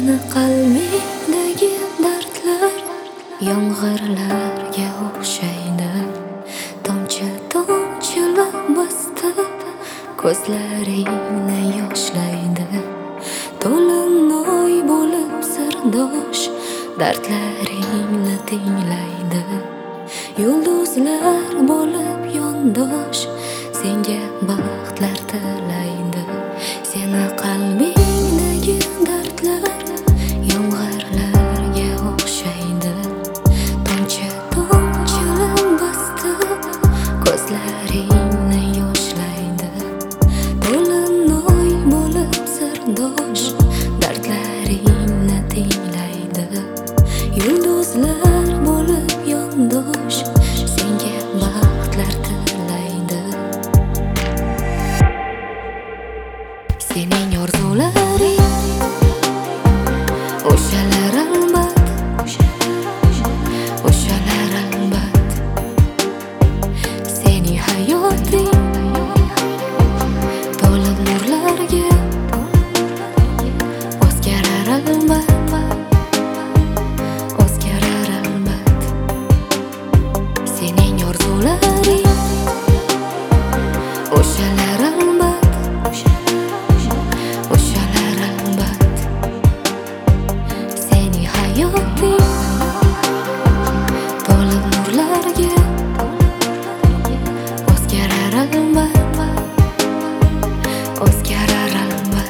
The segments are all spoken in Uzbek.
Seni qalbingdagi dardlar yomg'irlarga o'xshaydi. Tomchi tomchilab bosib ko'zlaringni yoshlaydi. To'lin-oy bo'lib sirdosh dardlaringni tinglaydi. Yulduzlar bo'lib yondosh senga baxtlar tilaydi. Seni qalbingdagi dardlar yomg'irlarga o'xshaydi. Tomchi tomchilab bosib ko'zlaringni yoshlaydi. To'lin-oy bo'lib sirdosh dardlaringni tinglaydi. Yulduzlar bo'lib yondosh senga baxtlar tilaydi. Sening orzularing o'shalar albat, o'shalar albat. Sening hayoting to'lib nurlarga o'zgarar albat, o'zgarar albat. Sening orzularing o'shalar albat, o'shalar albat. Sening hayoting to'lib nurlarga o'zgarar albat, o'zgarar albat.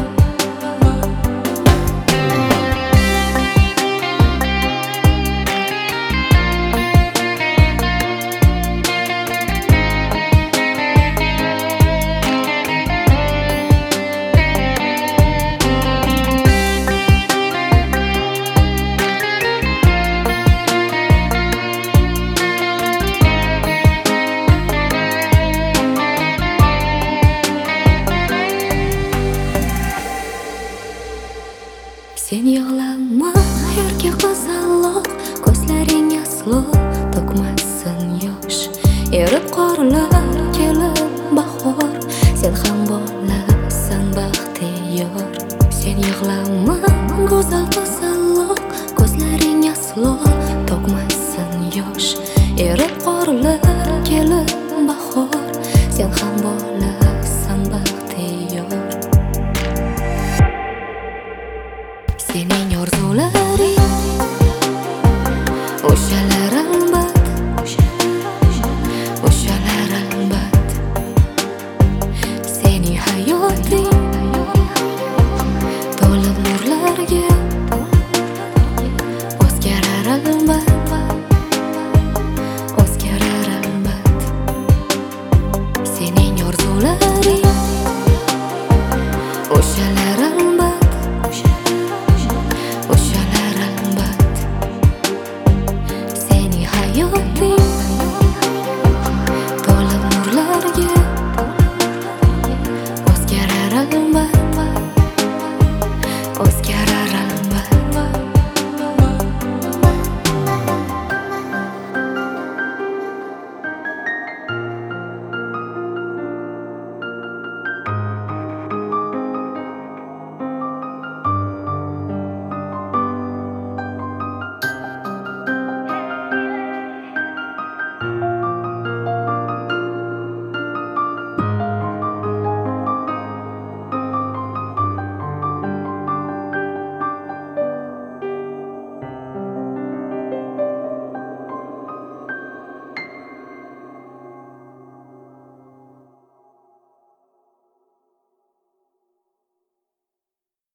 Sen yig'lama yerga qizaloq, ko'zlaring aslo to'kmasin yosh. Erib qorlar kelib bahor, sen ham bo'lasan baxtiyor. Sen yig'lama go'zal qizaloq, ko'zlaring aslo to'kmasin yosh. Erib qorlar kelib bahor, sen ham